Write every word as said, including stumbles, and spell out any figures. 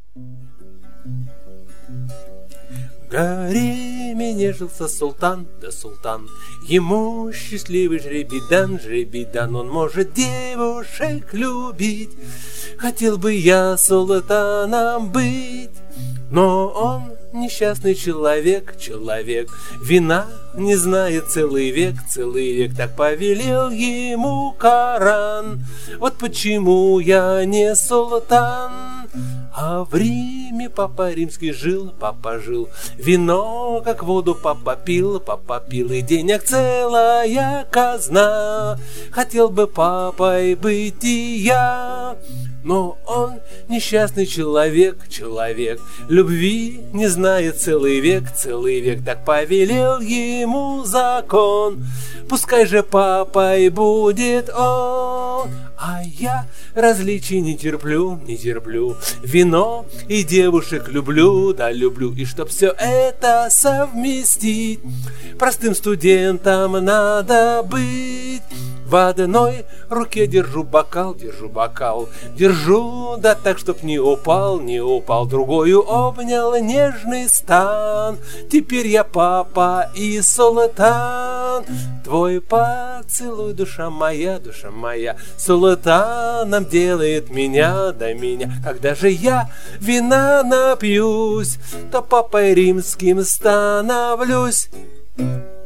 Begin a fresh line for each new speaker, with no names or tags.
В гареме нежился султан, да султан. Ему счастливый жребий дан, жребий дан. Он может девушек любить. Хотел бы я султаном быть, но он несчастный человек, человек. Вина не знает целый век, целый век. Так повелел ему Коран. Вот почему я не султан. А в Риме папа римский жил, папа жил. Вино, как воду, папа пил, папа пил. И денег целая казна. Хотел бы папой быть и я, но он несчастный человек, человек. Любви не знает целый век, целый век. Так повелел ему закон. Пускай же папой будет он. А я различий не терплю, не терплю. Вино и девушек люблю, да люблю. И чтоб все это совместить, простым студентам надо быть. В одной руке держу бокал, держу бокал. Держу, да так, чтоб не упал, не упал. Другую обнял нежный стан. Теперь я папа и султан. Твой поцелуй, душа моя, душа моя, султаном делает меня, да меня. Когда же я вина напьюсь, то папой римским становлюсь.